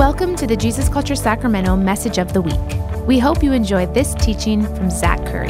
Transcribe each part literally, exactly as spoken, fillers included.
Welcome to the Jesus Culture Sacramento Message of the Week. We hope you enjoyed this teaching from Zach Curry.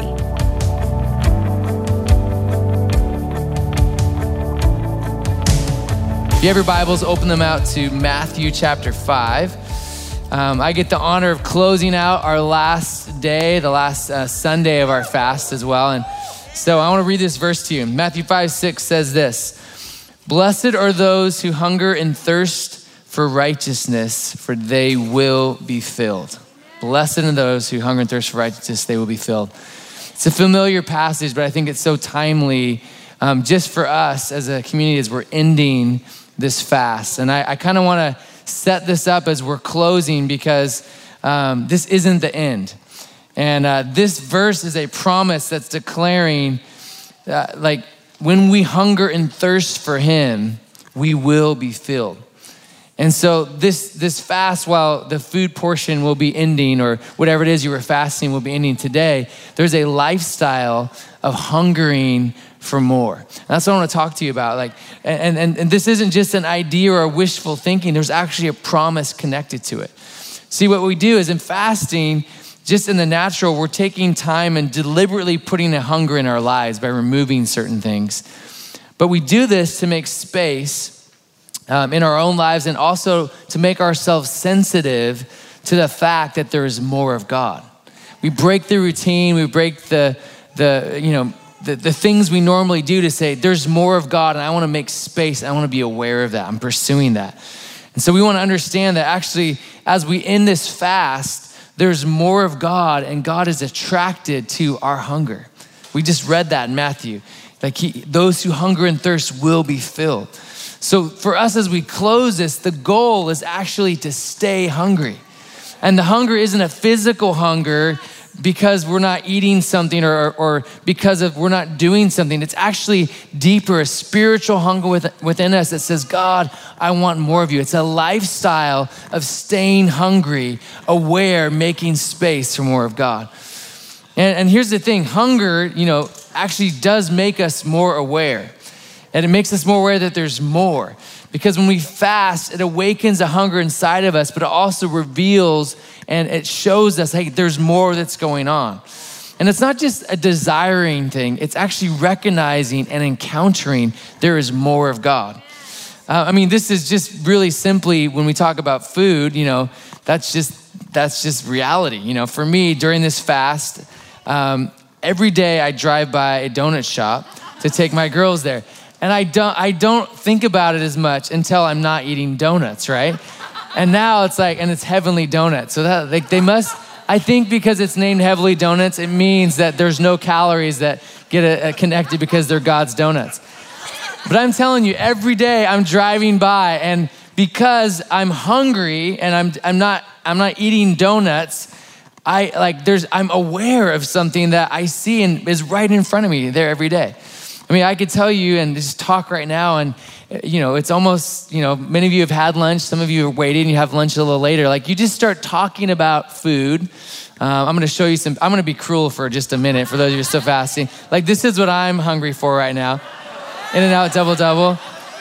If you have your Bibles, open them out to Matthew chapter five. Um, I get the honor of closing out our last day, the last uh, Sunday of our fast as well. And so I want to read this verse to you. Matthew five six says this: "Blessed are those who hunger and thirst for righteousness, for they will be filled." Blessed are those who hunger and thirst for righteousness, they will be filled. It's a familiar passage, but I think it's so timely um, just for us as a community as we're ending this fast. And I, I kind of want to set this up as we're closing because um, this isn't the end. And uh, this verse is a promise that's declaring uh, like when we hunger and thirst for him, we will be filled. And so this this fast, while the food portion will be ending, or whatever it is you were fasting will be ending today, there's a lifestyle of hungering for more. And that's what I want to talk to you about. Like, and, and, and this isn't just an idea or a wishful thinking. There's actually a promise connected to it. See, what we do is in fasting, just in the natural, we're taking time and deliberately putting a hunger in our lives by removing certain things. But we do this to make space Um, in our own lives, and also to make ourselves sensitive to the fact that there is more of God. We break the routine, we break the the you know the, the things we normally do to say there's more of God, and I want to make space. I want to be aware of that. I'm pursuing that, and so we want to understand that actually, as we end this fast, there's more of God, and God is attracted to our hunger. We just read that in Matthew, like he, those who hunger and thirst will be filled. So for us, as we close this, the goal is actually to stay hungry. And the hunger isn't a physical hunger because we're not eating something or, or because of we're not doing something. It's actually deeper, a spiritual hunger within us that says, God, I want more of you. It's a lifestyle of staying hungry, aware, making space for more of God. And, and here's the thing, hunger, you know, actually does make us more aware. And it makes us more aware that there's more. Because when we fast, it awakens a hunger inside of us, but it also reveals and it shows us, hey, there's more that's going on. And it's not just a desiring thing, it's actually recognizing and encountering there is more of God. Uh, I mean, this is just really simply, when we talk about food, you know, that's just, that's just reality. You know, for me, during this fast, um, every day I drive by a donut shop to take my girls there. And I don't I don't think about it as much until I'm not eating donuts, right? And now it's like, and it's Heavenly Donuts. So that like they must, I think because it's named Heavenly Donuts, it means that there's no calories that get a, a connected because they're God's donuts. But I'm telling you, every day I'm driving by, and because I'm hungry and I'm I'm not I'm not eating donuts, I like there's I'm aware of something that I see and is right in front of me there every day. I mean, I could tell you and just talk right now, and you know, it's almost, you know, many of you have had lunch, some of you are waiting, you have lunch a little later. Like, you just start talking about food. Um, I'm gonna show you some, I'm gonna be cruel for just a minute for those of you who are still fasting. Like, this is what I'm hungry for right now. In-N-Out Double Double.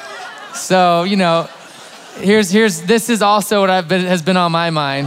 So, you know, here's, here's, this is also what I've been, has been on my mind.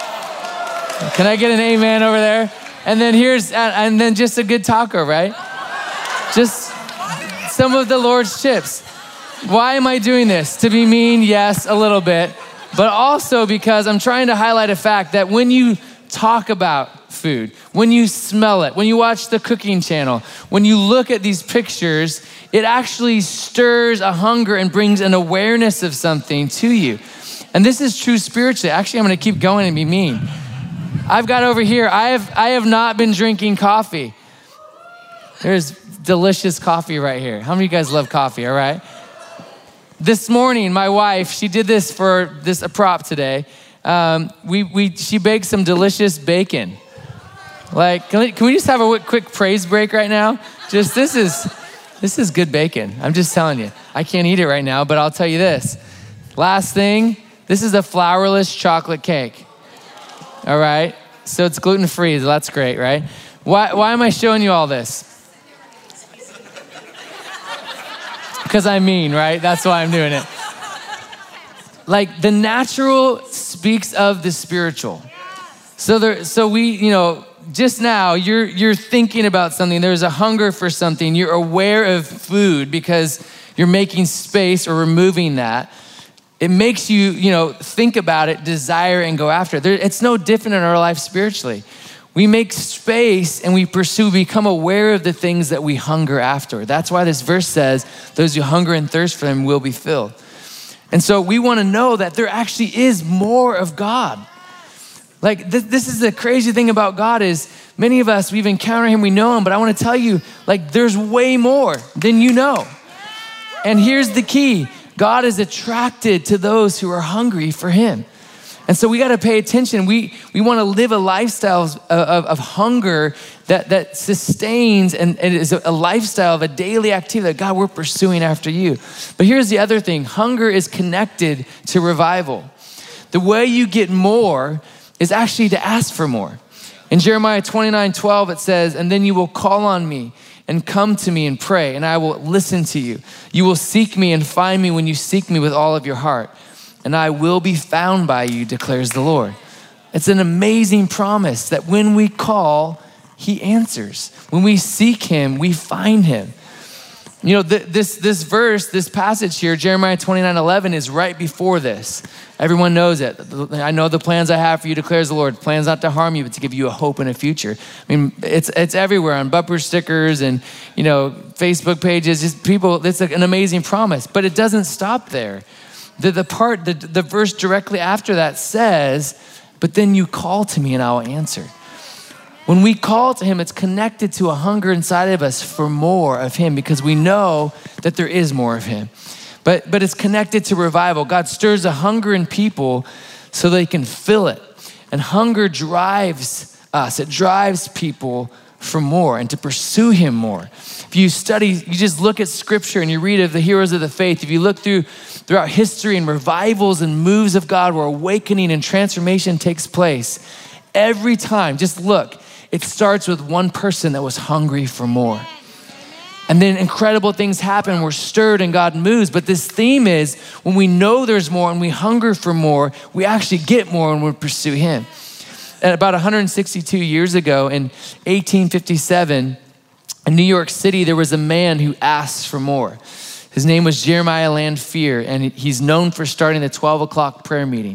Can I get an amen over there? And then here's, and then just a good taco, right? Just some of the Lord's chips. Why am I doing this? To be mean? Yes, a little bit. But also because I'm trying to highlight a fact that when you talk about food, when you smell it, when you watch the cooking channel, when you look at these pictures, it actually stirs a hunger and brings an awareness of something to you. And this is true spiritually. Actually, I'm gonna keep going and be mean. I've got over here, I have, I have not been drinking coffee. There's delicious coffee right here. How many of you guys love coffee, all right? This morning, my wife, she did this for this a prop today. Um, we we she baked some delicious bacon. Like, can we, can we just have a quick praise break right now? Just, this is, this is good bacon. I'm just telling you. I can't eat it right now, but I'll tell you this. Last thing, this is a flourless chocolate cake. All right? So it's gluten-free, so that's great, right? Why, why am I showing you all this? Because I'm mean, right? That's why I'm doing it. Like the natural speaks of the spiritual. So there, so we, you know, just now you're you're thinking about something. There's a hunger for something. You're aware of food because you're making space or removing that. It makes you, you know, think about it, desire, and go after it. There, it's no different in our life spiritually. We make space and we pursue, become aware of the things that we hunger after. That's why this verse says, those who hunger and thirst for him will be filled. And so we want to know that there actually is more of God. Like th- this is the crazy thing about God is many of us, we've encountered him, we know him, but I want to tell you, like there's way more than you know. And here's the key. God is attracted to those who are hungry for him. And so we got to pay attention. We we want to live a lifestyle of, of, of hunger that, that sustains and, and is a lifestyle of a daily activity that God, we're pursuing after you. But here's the other thing. Hunger is connected to revival. The way you get more is actually to ask for more. In Jeremiah twenty-nine twelve, it says, and then you will call on me and come to me and pray, and I will listen to you. You will seek me and find me when you seek me with all of your heart, and I will be found by you, declares the Lord. It's an amazing promise that when we call, he answers. When we seek him, we find him. You know, th- this, this verse, this passage here, Jeremiah twenty-nine eleven, is right before this. Everyone knows it. I know the plans I have for you, declares the Lord. Plans not to harm you, but to give you a hope and a future. I mean, it's it's everywhere on bumper stickers and, you know, Facebook pages. Just people, it's like an amazing promise. But it doesn't stop there. The, the part, the, the verse directly after that says, but then you call to me and I will answer. When we call to him, it's connected to a hunger inside of us for more of him because we know that there is more of him. But, but it's connected to revival. God stirs a hunger in people so they can fill it. And hunger drives us. It drives people for more and to pursue him more. If you study, you just look at scripture and you read of the heroes of the faith. If you look through throughout history and revivals and moves of God where awakening and transformation takes place, every time, just look, it starts with one person that was hungry for more. And then incredible things happen. We're stirred and God moves. But this theme is when we know there's more and we hunger for more, we actually get more when we pursue him. And about one hundred sixty-two years ago in eighteen fifty-seven, in New York City, there was a man who asked for more. His name was Jeremiah Lanphier, and he's known for starting the twelve o'clock prayer meeting.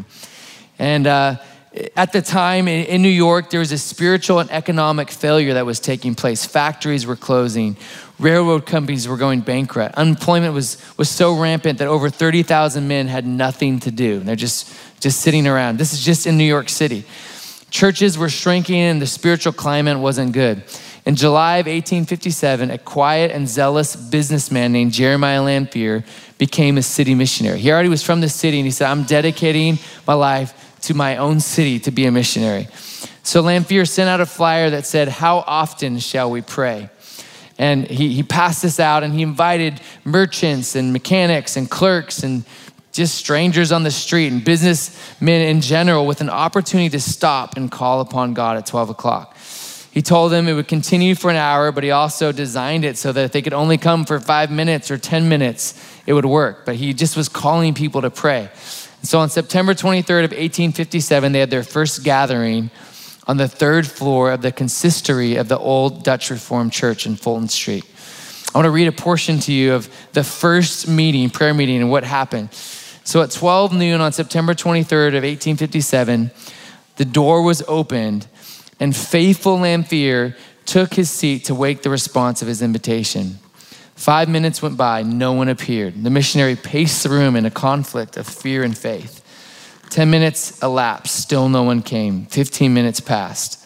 And uh, at the time in, in New York, there was a spiritual and economic failure that was taking place. Factories were closing. Railroad companies were going bankrupt. Unemployment was, was so rampant that over thirty thousand men had nothing to do. They're just, just sitting around. This is just in New York City. Churches were shrinking and the spiritual climate wasn't good. In July of eighteen fifty-seven, a quiet and zealous businessman named Jeremiah Lanphier became a city missionary. He already was from the city and he said, I'm dedicating my life to my own city to be a missionary. So Lanphier sent out a flyer that said, how often shall we pray? And he, he passed this out and he invited merchants and mechanics and clerks and just strangers on the street and businessmen in general with an opportunity to stop and call upon God at twelve o'clock. He told them it would continue for an hour, but he also designed it so that if they could only come for five minutes or ten minutes, it would work. But he just was calling people to pray. And so on September twenty-third of eighteen fifty-seven, they had their first gathering on the third floor of the consistory of the old Dutch Reformed Church in Fulton Street. I want to read a portion to you of the first meeting, prayer meeting, and what happened. So at twelve noon on September twenty-third of eighteen fifty-seven, the door was opened and faithful Lanphier took his seat to wait the response of his invitation. Five minutes went by, no one appeared. The missionary paced the room in a conflict of fear and faith. Ten minutes elapsed, still no one came. Fifteen minutes passed.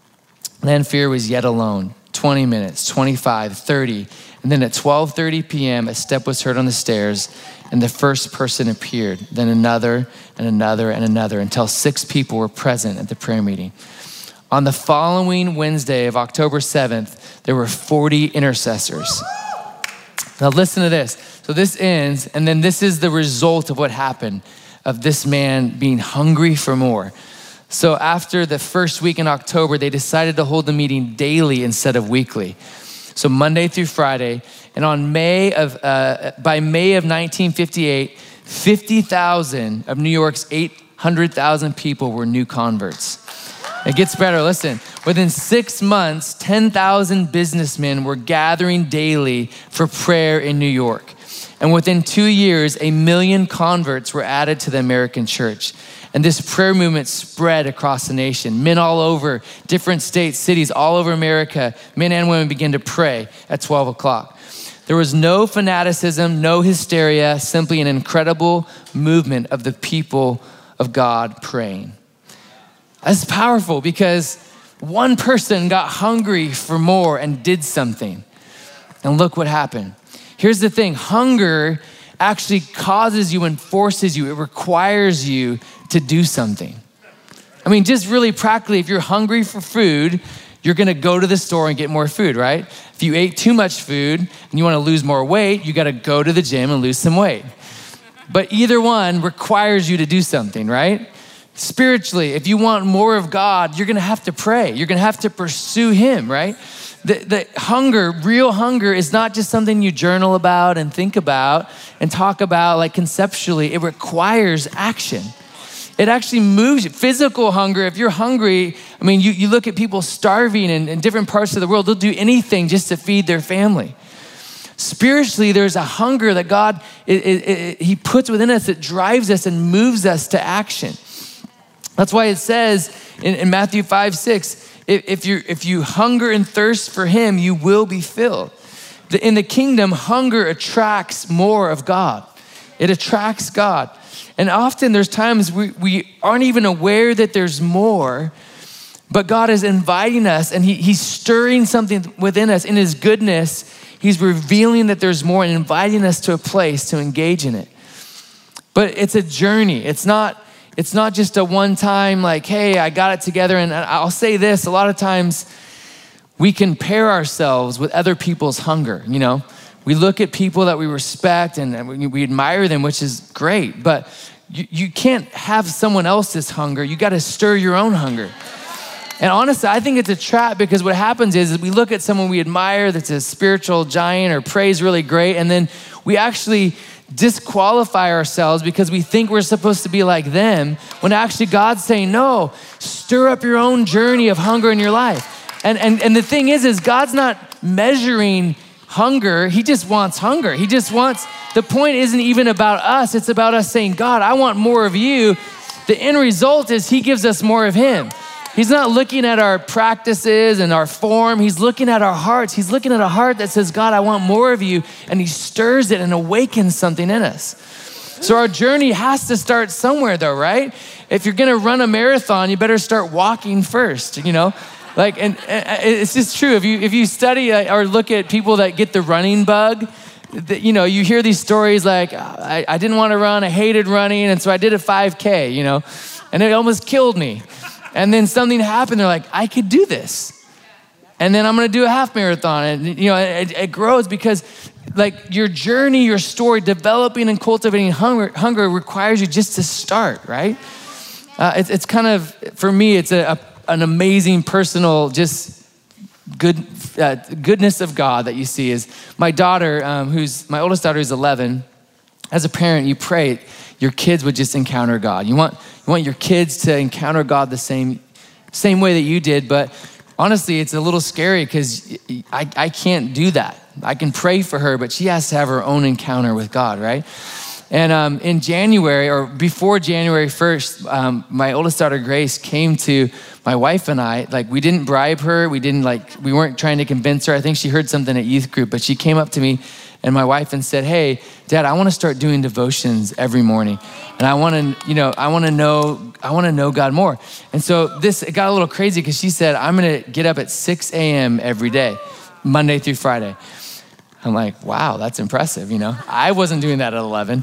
Lanphier was yet alone. twenty minutes, twenty-five, thirty. And then at twelve thirty p.m., a step was heard on the stairs and the first person appeared, then another and another and another until six people were present at the prayer meeting. On the following Wednesday of October seventh, there were forty intercessors. Now listen to this. So this ends, and then this is the result of what happened of this man being hungry for more. So after the first week in October, they decided to hold the meeting daily instead of weekly. So Monday through Friday. And on May of, uh, by May of nineteen fifty-eight, fifty thousand of New York's eight hundred thousand people were new converts. It gets better, listen. Within six months, ten thousand businessmen were gathering daily for prayer in New York. And within two years, a million converts were added to the American church. And this prayer movement spread across the nation. Men all over, different states, cities, all over America, men and women began to pray at twelve o'clock. There was no fanaticism, no hysteria, simply an incredible movement of the people of God praying. That's powerful because one person got hungry for more and did something. And look what happened. Here's the thing, hunger actually causes you and forces you, it requires you to do something. I mean, just really practically, if you're hungry for food, you're gonna go to the store and get more food, right? If you ate too much food and you wanna lose more weight, you gotta go to the gym and lose some weight. But either one requires you to do something, right? Spiritually, if you want more of God, you're gonna have to pray. You're gonna have to pursue Him, right? The, the hunger, real hunger is not just something you journal about and think about and talk about like conceptually. It requires action. It actually moves you. Physical hunger, if you're hungry, I mean, you, you look at people starving in, in different parts of the world, they'll do anything just to feed their family. Spiritually, there's a hunger that God, it, it, it, He puts within us that drives us and moves us to action. That's why it says in, in Matthew five, six, if, if, you if you hunger and thirst for Him, you will be filled. The, in the kingdom, hunger attracts more of God. It attracts God. And often there's times we, we aren't even aware that there's more, but God is inviting us and he, He's stirring something within us. In His goodness, He's revealing that there's more and inviting us to a place to engage in it. But it's a journey. It's not It's not just a one-time like, hey, I got it together. And I'll say this, a lot of times we compare ourselves with other people's hunger, you know? We look at people that we respect and we, we admire them, which is great, but you, you can't have someone else's hunger. You gotta stir your own hunger. And honestly, I think it's a trap because what happens is, is we look at someone we admire that's a spiritual giant or prays really great, and then we actually disqualify ourselves because we think we're supposed to be like them, when actually God's saying, no, stir up your own journey of hunger in your life. And, and, and the thing is, is God's not measuring hunger. He just wants hunger. He just wants, the point isn't even about us. It's about us saying, God, I want more of you. The end result is He gives us more of Him. He's not looking at our practices and our form. He's looking at our hearts. He's looking at a heart that says, God, I want more of you. And He stirs it and awakens something in us. So our journey has to start somewhere though, right? If you're gonna run a marathon, you better start walking first, you know? Like, and, and it's just true. If you if you study or look at people that get the running bug, the, you know, you hear these stories like, I, I didn't want to run, I hated running, and so I did a five K, you know, and it almost killed me. And then something happened, they're like, I could do this. And then I'm gonna do a half marathon. And you know, it, it grows because like your journey, your story, developing and cultivating hunger, hunger requires you just to start, right? Uh, it's, it's kind of, for me, it's a, a an amazing personal, just good uh, goodness of God that you see is my daughter, um, who's, my oldest daughter is eleven. As a parent, you pray your kids would just encounter God. You want, you want your kids to encounter God the same, same way that you did, but honestly, it's a little scary because I, I can't do that. I can pray for her, but she has to have her own encounter with God, right? And um, in January, or before January first, um, my oldest daughter, Grace, came to my wife and I. Like, we didn't bribe her. We didn't like, we weren't trying to convince her. I think she heard something at youth group, but she came up to me and my wife and said, hey, Dad, I want to start doing devotions every morning. And I want to, you know, I want to know, I want to know God more. And so this, it got a little crazy because she said, I'm going to get up at six a.m. every day, Monday through Friday. I'm like, wow, that's impressive, you know? I wasn't doing that at eleven.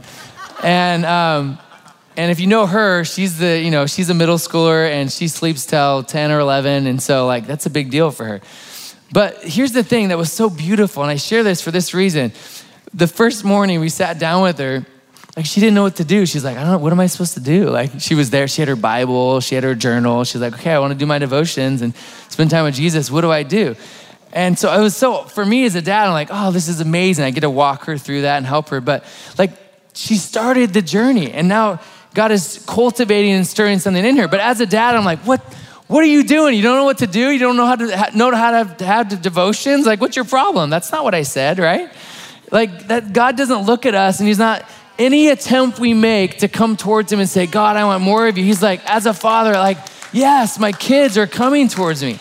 And um, and if you know her, she's the, you know, she's a middle schooler and she sleeps till ten or eleven. And so like, that's a big deal for her. But here's the thing that was so beautiful. And I share this for this reason. The first morning we sat down with her, like she didn't know what to do. She's like, I don't know, what am I supposed to do? Like she was there, she had her Bible, she had her journal. She's like, okay, I want to do my devotions and spend time with Jesus. What do I do? And so it was so, for me as a dad, I'm like, oh, this is amazing. I get to walk her through that and help her. But like, she started the journey, and now God is cultivating and stirring something in her. But as a dad, I'm like, what, what are you doing? You don't know what to do? You don't know how to know how to have, to have devotions? Like, what's your problem? That's not what I said, right? Like, that God doesn't look at us, and he's not, any attempt we make to come towards him and say, God, I want more of you. He's like, as a father, like, yes, my kids are coming towards me.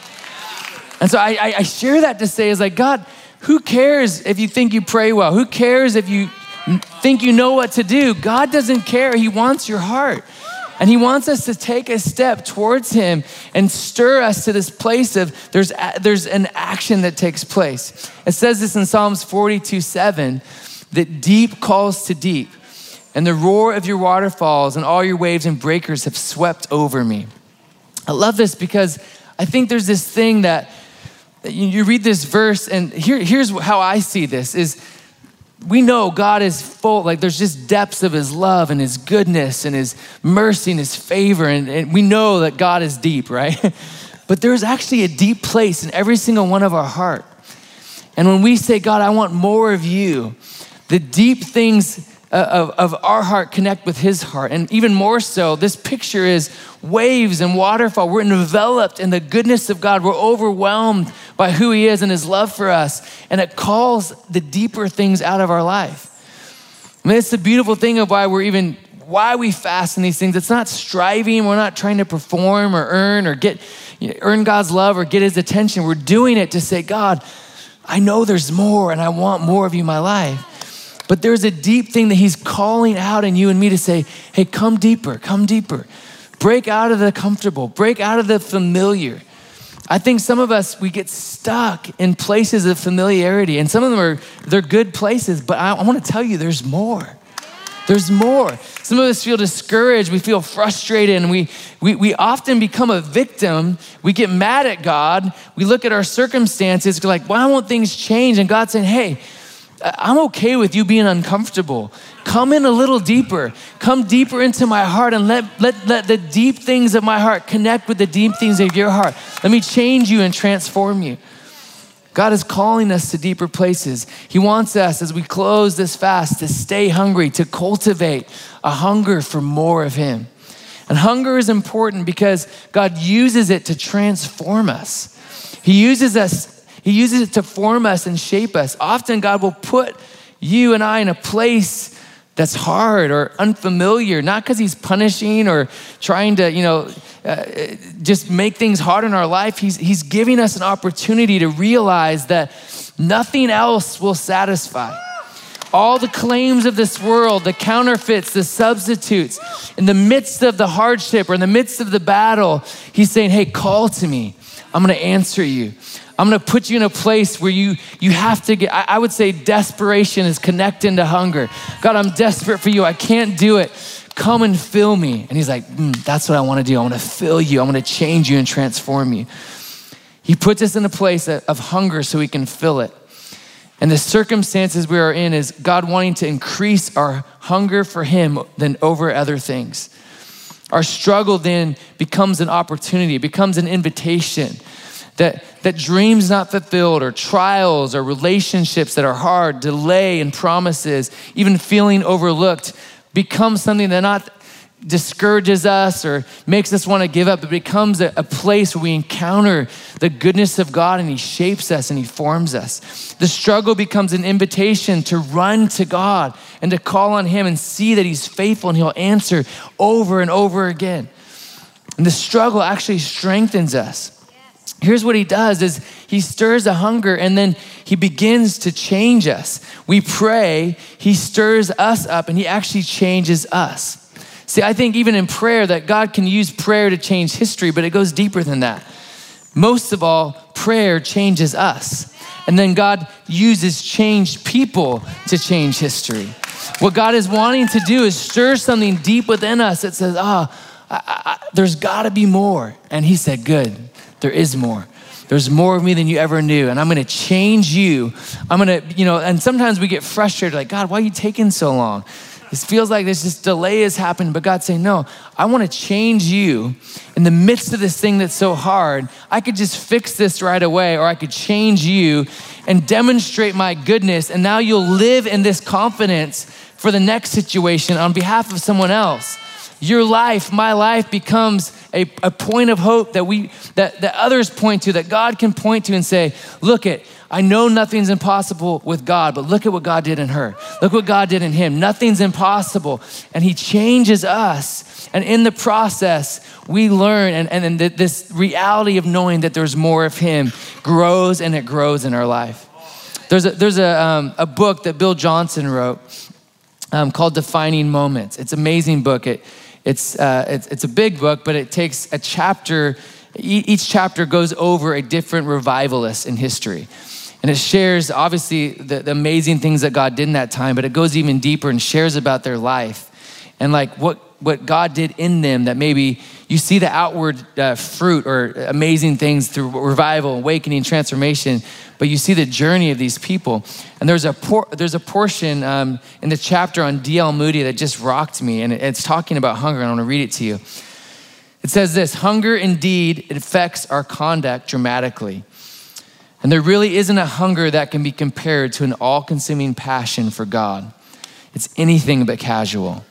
And so I, I, I share that to say is like, God, who cares if you think you pray well? Who cares if you think you know what to do? God doesn't care. He wants your heart. And he wants us to take a step towards him and stir us to this place of there's, there's an action that takes place. It says this in Psalms forty-two seven, that deep calls to deep, and the roar of your waterfalls and all your waves and breakers have swept over me. I love this because I think there's this thing that you read this verse, and here, here's how I see this is we know God is full, like there's just depths of his love and his goodness and his mercy and his favor. And, and we know that God is deep, right? But there's actually a deep place in every single one of our heart. And when we say, God, I want more of you, the deep things Of, of our heart connect with his heart. And even more so, this picture is waves and waterfall. We're enveloped in the goodness of God. We're overwhelmed by who he is and his love for us. And it calls the deeper things out of our life. I mean, it's the beautiful thing of why we're even, why we fast in these things. It's not striving. We're not trying to perform or earn or get, you know, earn God's love or get his attention. We're doing it to say, God, I know there's more and I want more of you in my life. But there's a deep thing that he's calling out in you and me to say, hey, come deeper, come deeper. Break out of the comfortable, break out of the familiar. I think some of us, we get stuck in places of familiarity, and some of them are, they're good places, but I, I want to tell you there's more. There's more. Some of us feel discouraged, we feel frustrated, and we, we, we often become a victim. We get mad at God. We look at our circumstances, we're like, why won't things change? And God's saying, hey, I'm okay with you being uncomfortable. Come in a little deeper. Come deeper into my heart and let, let, let the deep things of my heart connect with the deep things of your heart. Let me change you and transform you. God is calling us to deeper places. He wants us, as we close this fast, to stay hungry, to cultivate a hunger for more of him. And hunger is important because God uses it to transform us. He uses us He uses it to form us and shape us. Often God will put you and I in a place that's hard or unfamiliar, not because he's punishing or trying to, you know, uh, just make things hard in our life. He's, he's giving us an opportunity to realize that nothing else will satisfy. All the claims of this world, the counterfeits, the substitutes, in the midst of the hardship or in the midst of the battle, he's saying, hey, call to me. I'm gonna answer you. I'm gonna put you in a place where you you have to get, I, I would say desperation is connecting to hunger. God, I'm desperate for you. I can't do it. Come and fill me. And he's like, mm, that's what I wanna do. I wanna fill you. I wanna change you and transform you. He puts us in a place of hunger so he can fill it. And the circumstances we are in is God wanting to increase our hunger for him than over other things. Our struggle then becomes an opportunity, it becomes an invitation. That, that dreams not fulfilled or trials or relationships that are hard, delay and promises, even feeling overlooked, become something that not discourages us or makes us want to give up. It becomes a, a place where we encounter the goodness of God and he shapes us and he forms us. The struggle becomes an invitation to run to God and to call on him and see that he's faithful and he'll answer over and over again. And the struggle actually strengthens us. Here's what he does is he stirs a hunger and then he begins to change us. We pray, he stirs us up and he actually changes us. See, I think even in prayer that God can use prayer to change history, but it goes deeper than that. Most of all, prayer changes us. And then God uses changed people to change history. What God is wanting to do is stir something deep within us that says, ah, oh, I, I, there's gotta be more. And he said, good. There is more. There's more of me than you ever knew. And I'm gonna change you. I'm gonna, you know, and sometimes we get frustrated, like, God, why are you taking so long? This feels like there's this delay has happened, but God's saying, no, I wanna change you in the midst of this thing that's so hard. I could just fix this right away, or I could change you and demonstrate my goodness. And now you'll live in this confidence for the next situation on behalf of someone else. Your life, my life becomes a, a point of hope that we that, that others point to, that God can point to and say, look at, I know nothing's impossible with God, but look at what God did in her. Look what God did in him. Nothing's impossible. And he changes us. And in the process, we learn, and, and, and this reality of knowing that there's more of him grows and it grows in our life. There's a, there's a, um, a book that Bill Johnson wrote um, called Defining Moments. It's an amazing book. It, it's, uh, it's, it's a big book, but it takes a chapter. E- each chapter goes over a different revivalist in history. And it shares, obviously, the, the amazing things that God did in that time, but it goes even deeper and shares about their life and like what, what God did in them, that maybe you see the outward uh, fruit or amazing things through revival, awakening, transformation, but you see the journey of these people. And there's a por- there's a portion um, in the chapter on D L Moody that just rocked me, and it's talking about hunger, and I want to read it to you. It says this: hunger indeed, it affects our conduct dramatically. And there really isn't a hunger that can be compared to an all-consuming passion for God. It's anything but casual.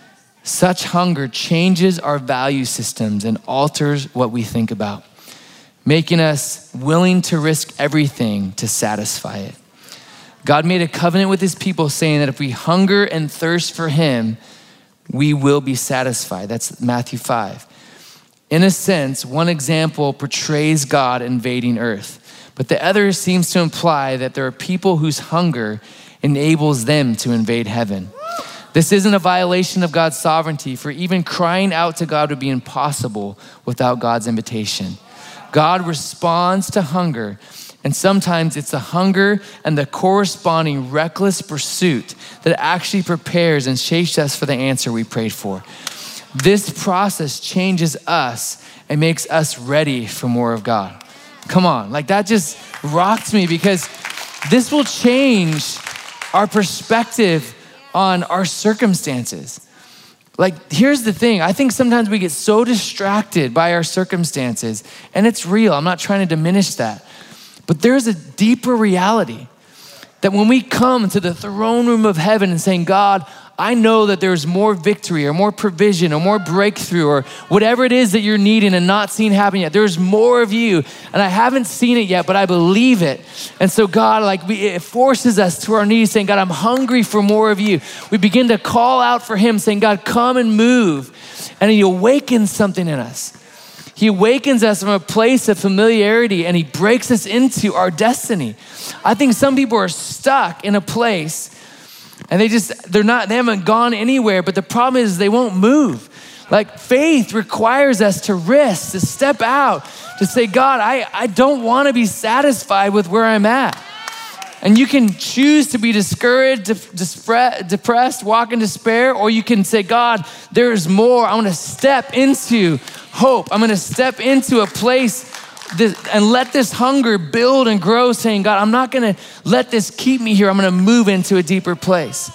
Such hunger changes our value systems and alters what we think about, making us willing to risk everything to satisfy it. God made a covenant with his people saying that if we hunger and thirst for him, we will be satisfied. That's Matthew five. In a sense, one example portrays God invading earth, but the other seems to imply that there are people whose hunger enables them to invade heaven. This isn't a violation of God's sovereignty, for even crying out to God would be impossible without God's invitation. God responds to hunger, and sometimes it's the hunger and the corresponding reckless pursuit that actually prepares and shapes us for the answer we prayed for. This process changes us and makes us ready for more of God. Come on, like that just rocked me, because this will change our perspective on our circumstances. Like, here's the thing. I think sometimes we get so distracted by our circumstances, and it's real. I'm not trying to diminish that. But there's a deeper reality that when we come to the throne room of heaven and saying, God, I know that there's more victory or more provision or more breakthrough or whatever it is that you're needing and not seeing happen yet. There's more of you, and I haven't seen it yet, but I believe it. And so God, like we, it forces us to our knees saying, God, I'm hungry for more of you. We begin to call out for him saying, God, come and move. And he awakens something in us. He awakens us from a place of familiarity, and he breaks us into our destiny. I think some people are stuck in a place and they just, they're not, they haven't gone anywhere, but the problem is they won't move. Like, faith requires us to risk, to step out, to say, God, I, I don't want to be satisfied with where I'm at. And you can choose to be discouraged, depressed, walk in despair, or you can say, God, there is more. I want to step into hope. I'm going to step into a place this, and let this hunger build and grow, saying, God, I'm not going to let this keep me here. I'm going to move into a deeper place.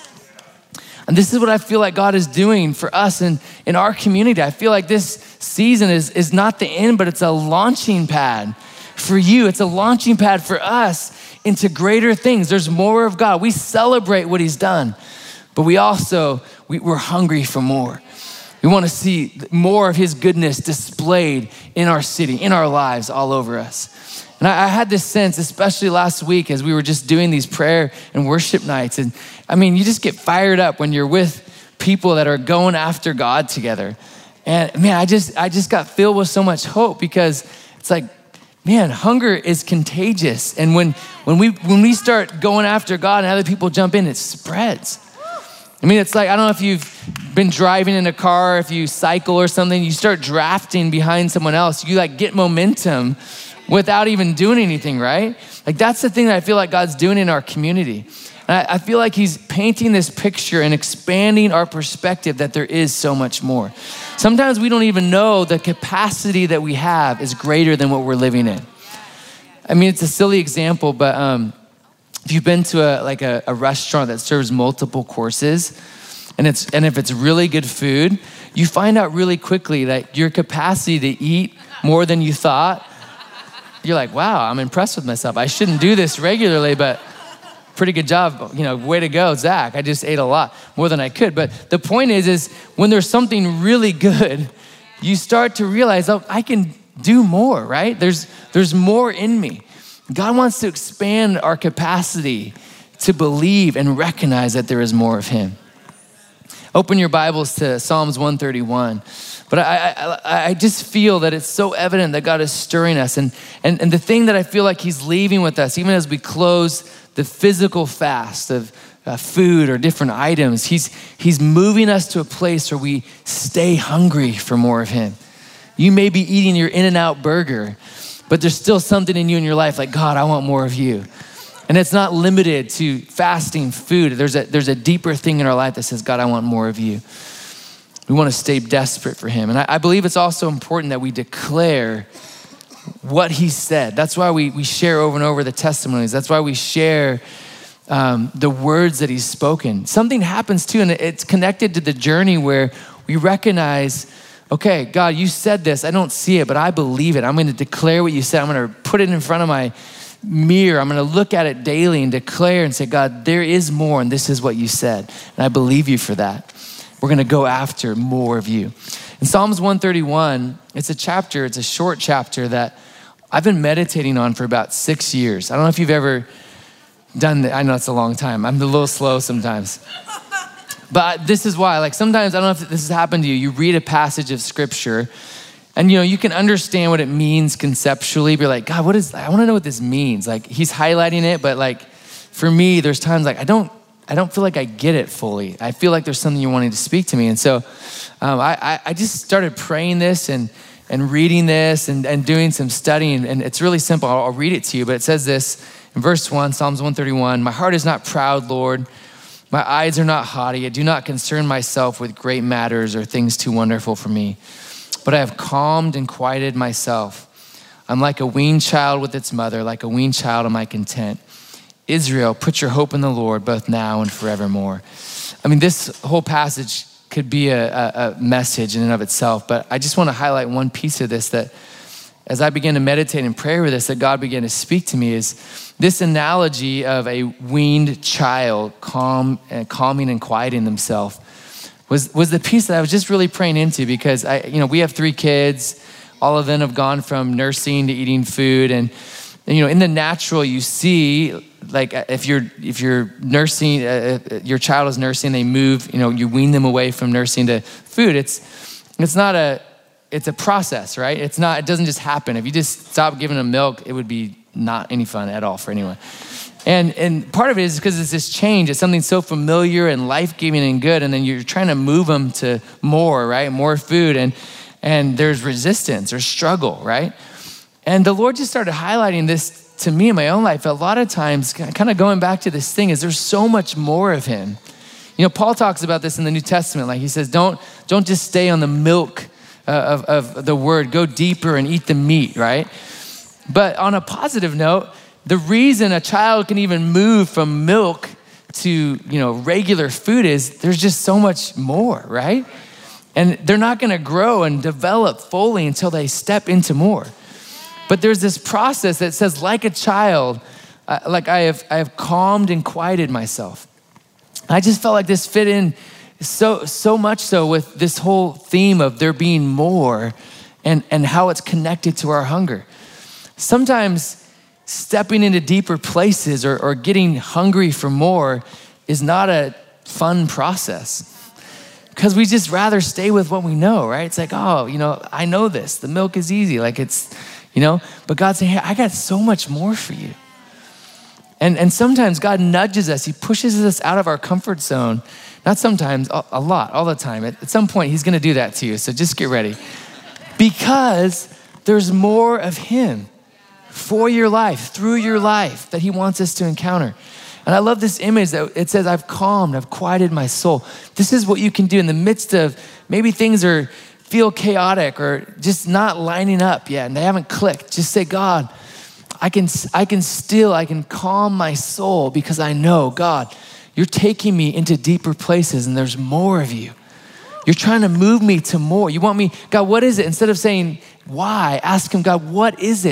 And this is what I feel like God is doing for us in, in our community. I feel like this season is, is not the end, but it's a launching pad for you. It's a launching pad for us into greater things. There's more of God. We celebrate what he's done, but we also, we, we're hungry for more. We want to see more of his goodness displayed in our city, in our lives, all over us. And I, I had this sense, especially last week as we were just doing these prayer and worship nights. And I mean, you just get fired up when you're with people that are going after God together. And man, I just, I just got filled with so much hope, because it's like, man, hunger is contagious. And when, when we, when we start going after God and other people jump in, it spreads. I mean, it's like, I don't know if you've been driving in a car, if you cycle or something, you start drafting behind someone else. You like get momentum without even doing anything, right? Like, that's the thing that I feel like God's doing in our community. And I, I feel like he's painting this picture and expanding our perspective that there is so much more. Sometimes we don't even know the capacity that we have is greater than what we're living in. I mean, it's a silly example, but um, if you've been to a like a, a restaurant that serves multiple courses, and it's and if it's really good food, you find out really quickly that your capacity to eat more than you thought, you're like, wow, I'm impressed with myself. I shouldn't do this regularly, but pretty good job, you know, way to go, Zach. I just ate a lot, more than I could. But the point is, is when there's something really good, you start to realize, oh, I can do more, right? There's, there's more in me. God wants to expand our capacity to believe and recognize that there is more of him. Open your Bibles to Psalms one thirty-one. But I, I, I just feel that it's so evident that God is stirring us. And, and, and the thing that I feel like he's leaving with us, even as we close the physical fast of uh, food or different items, he's, he's moving us to a place where we stay hungry for more of him. You may be eating your In-N-Out burger, but there's still something in you in your life like, God, I want more of you. And it's not limited to fasting food. There's a, there's a deeper thing in our life that says, God, I want more of you. We want to stay desperate for him. And I, I believe it's also important that we declare what he said. That's why we, we share over and over the testimonies. That's why we share um, the words that he's spoken. Something happens too, and it's connected to the journey where we recognize, okay, God, you said this. I don't see it, but I believe it. I'm going to declare what you said. I'm going to put it in front of my mirror. I'm going to look at it daily and declare and say, God, there is more, and this is what you said. And I believe you for that. We're going to go after more of you. In Psalms one thirty-one, it's a chapter, it's a short chapter that I've been meditating on for about six years. I don't know if you've ever done that. I know it's a long time. I'm a little slow sometimes. But this is why, like sometimes, I don't know if this has happened to you, you read a passage of scripture and you know, you can understand what it means conceptually, but you're like, God, what is, I want to know what this means. Like he's highlighting it, but like for me, there's times like, I don't, I don't feel like I get it fully. I feel like there's something you're wanting to speak to me. And so um, I, I just started praying this and, and reading this and, and doing some studying. And it's really simple. I'll, I'll read it to you, but it says this in verse one, Psalms one thirty-one, my heart is not proud, Lord. My eyes are not haughty. I do not concern myself with great matters or things too wonderful for me. But I have calmed and quieted myself. I'm like a weaned child with its mother, like a weaned child am I content. Israel, put your hope in the Lord, both now and forevermore. I mean, this whole passage could be a, a, a message in and of itself, but I just want to highlight one piece of this that as I began to meditate and pray with this, that God began to speak to me is this analogy of a weaned child calm and calming and quieting themselves was, was the piece that I was just really praying into because I, you know, we have three kids. All of them have gone from nursing to eating food. And, and you know, in the natural, you see, like if you're if you're nursing, uh, your child is nursing, they move, you know, you wean them away from nursing to food. It's it's not a, it's a process, right? It's not, it doesn't just happen. If you just stop giving them milk, it would be not any fun at all for anyone. And and part of it is because it's this change. It's something so familiar and life-giving and good, and then you're trying to move them to more, right? More food, and and there's resistance or struggle, right? And the Lord just started highlighting this to me in my own life. A lot of times, kind of going back to this thing is there's so much more of him. You know, Paul talks about this in the New Testament. Like he says, don't, don't just stay on the milk uh, of, of the word. Go deeper and eat the meat, right? But on a positive note, the reason a child can even move from milk to, you know, regular food is there's just so much more, right? And they're not gonna grow and develop fully until they step into more. But there's this process that says, like a child, uh, like I have, I have calmed and quieted myself. I just felt like this fit in so, so much so with this whole theme of there being more and, and how it's connected to our hunger. Sometimes stepping into deeper places or, or getting hungry for more is not a fun process because we just rather stay with what we know, right? It's like, oh, you know, I know this. The milk is easy. Like it's, you know, but God's saying, hey, I got so much more for you. And and sometimes God nudges us. He pushes us out of our comfort zone. Not sometimes, a, a lot, all the time. At, at some point, he's gonna do that to you. So just get ready. Because there's more of him for your life, through your life that he wants us to encounter. And I love this image that it says, I've calmed, I've quieted my soul. This is what you can do in the midst of maybe things are feel chaotic or just not lining up yet and they haven't clicked. Just say, God, I can, I can still, I can calm my soul because I know, God, you're taking me into deeper places and there's more of you. You're trying to move me to more. You want me, God, what is it? Instead of saying, why? Ask him, God, what is it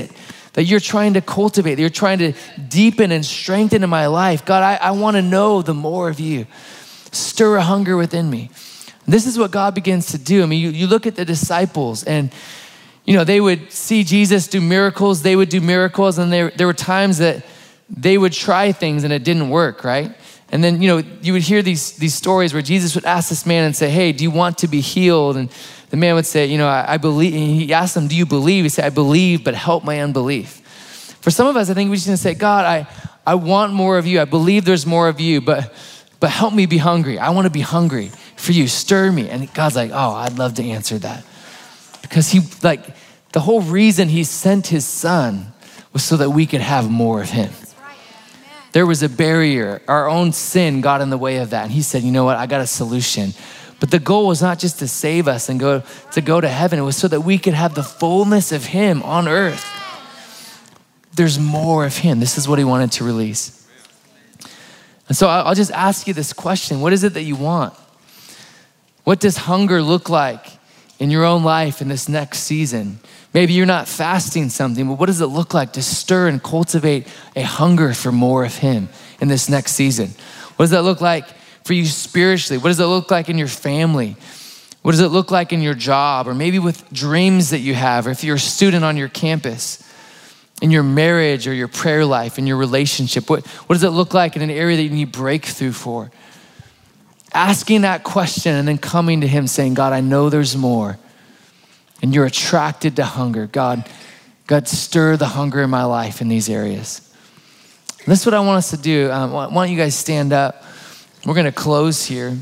that you're trying to cultivate, that you're trying to deepen and strengthen in my life. God, I, I want to know the more of you. Stir a hunger within me. This is what God begins to do. I mean, you, you look at the disciples and, you know, they would see Jesus do miracles. They would do miracles. And there, there were times that they would try things and it didn't work, right? And then, you know, you would hear these, these stories where Jesus would ask this man and say, hey, do you want to be healed? And the man would say, you know, I, I believe. And he asked him, do you believe? He said, I believe, but help my unbelief. For some of us, I think we just need to say, God, I, I want more of you. I believe there's more of you, but, but help me be hungry. I want to be hungry for you. Stir me. And God's like, oh, I'd love to answer that. Because he, like, the whole reason he sent his son was so that we could have more of him. There was a barrier. Our own sin got in the way of that. And he said, you know what? I got a solution. But the goal was not just to save us and go to go to heaven. It was so that we could have the fullness of him on earth. There's more of him. This is what he wanted to release. And so I'll just ask you this question. What is it that you want? What does hunger look like in your own life in this next season? Maybe you're not fasting something, but what does it look like to stir and cultivate a hunger for more of him in this next season? What does that look like for you spiritually? What does it look like in your family? What does it look like in your job? Or maybe with dreams that you have, or if you're a student on your campus, in your marriage or your prayer life, in your relationship? What, what does it look like in an area that you need breakthrough for? Asking that question and then coming to him saying, God, I know there's more. And you're attracted to hunger. God, God, stir the hunger in my life in these areas. And this is what I want us to do. Um, why don't you guys stand up? We're going to close here.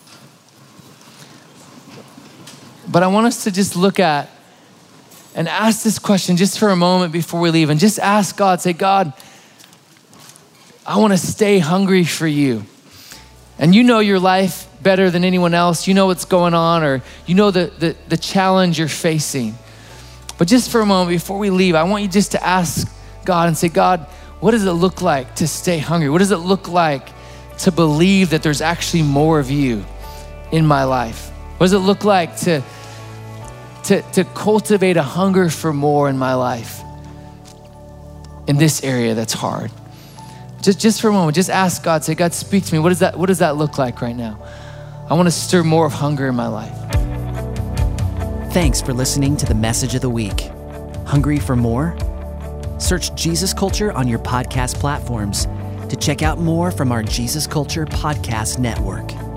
But I want us to just look at and ask this question just for a moment before we leave. And just ask God, say, God, I want to stay hungry for you. And you know your life better than anyone else. You know what's going on, or you know the, the, the challenge you're facing. But just for a moment before we leave, I want you just to ask God and say, God, what does it look like to stay hungry? What does it look like to believe that there's actually more of you in my life? What does it look like to, to, to cultivate a hunger for more in my life in this area that's hard? Just, just for a moment, just ask God, say, God, speak to me. What does that, what does that look like right now? I want to stir more of hunger in my life. Thanks for listening to the Message of the Week. Hungry for more? Search Jesus Culture on your podcast platforms to check out more from our Jesus Culture Podcast Network.